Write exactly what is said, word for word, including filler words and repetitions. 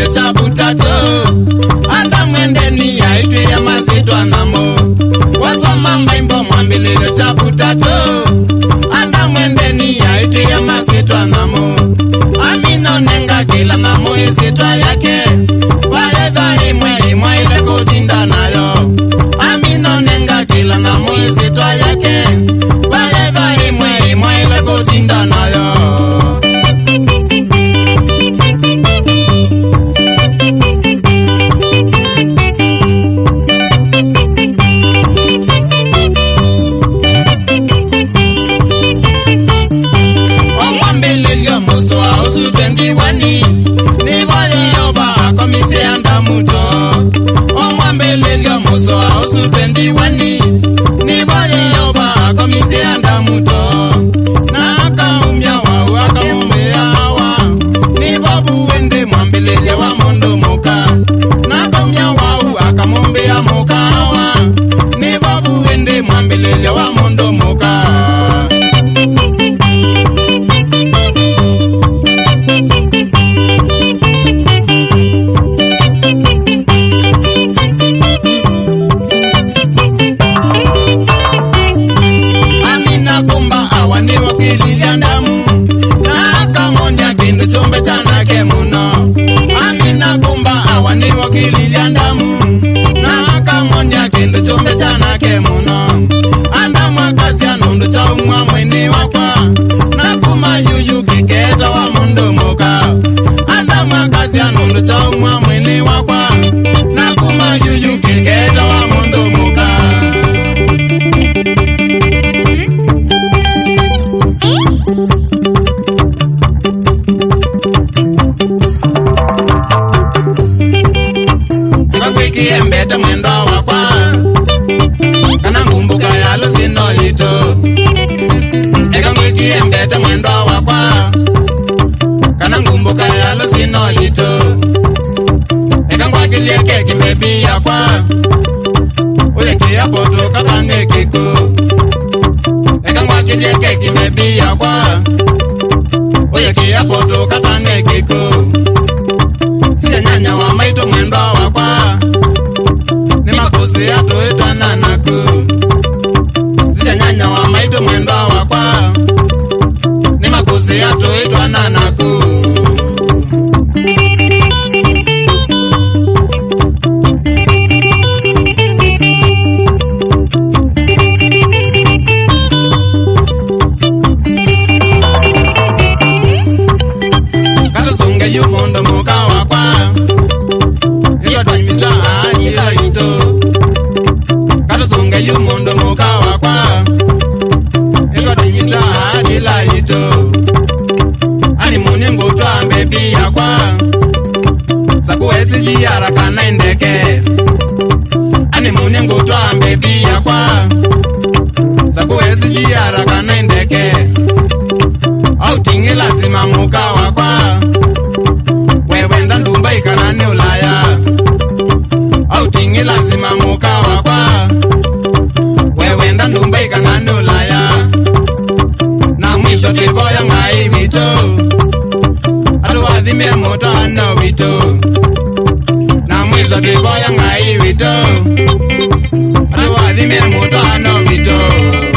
cha butato anda mwendeni ya itu ya masito anamo wasoma maimbo mwambilile cha butato anda mwendeni ya itu ya masito anamo amino nenga kila ngamo isitwa yake waedha imwe imwe ile kutinda nayo amino nenga kila ngamo isitwa yake waedha imwe imwe ile kutinda nayo. Wani ni boye yoba komise anda muto omwambele lyo muso ausu twendi wani ni boye yoba komise anda muto na akaumya wa akamumbea wa ni babu wende mwambele lyo wa mondo muka na akaumya wa akamumbea muka wa ni babu wende mwambele lyo wa mondo muka. Ni wakili liandamu na akamonya kendo chombe chana ke muno anda mwakasi anundu cha umwa mweni wakwa na kuma yuyu kiketa wa mundu muka anda mwakasi anundu cha umwa mweni wakwa na kuma yuyu kiketa wa mundu muka. Kiembeta mwendo wakwa kana ngumbuka ya lusino lito eka ngwe kiembeta mwendo wakwa kana ngumbuka ya lusino lito eka ngwa kilie keki mebi yakwa ule kia poto katange kiku eka ngwa kilie keki mebi yakwa ule kia poto katange kiku siya nyanya wa maito mwendo wakwa makosi atoetwa nanaku zija nyanya wa maito mwendo wakwa ni makosi atoetwa nanaku. Katusunge yu mondo muka wakwa ilo twanyiza ila ito katusunge yu mondo muka wakwa ilo twanyiza ila ito ani muni ngutwa mbebi yakwa sakuwezi jiyara kana indeke ani muni ngutwa mbebi yakwa sakuwezi jiyara kana indeke au tingi lazima muka wakwa wewenda ndumba ikanani ulaya au tingi lazima muka wakwa wewenda ndumba ikanani ulaya na mwisho tiboya ngai wito atuwadhimia moto ano wito na mwisho tiboya ngai wito atuwadhimia moto ano wito.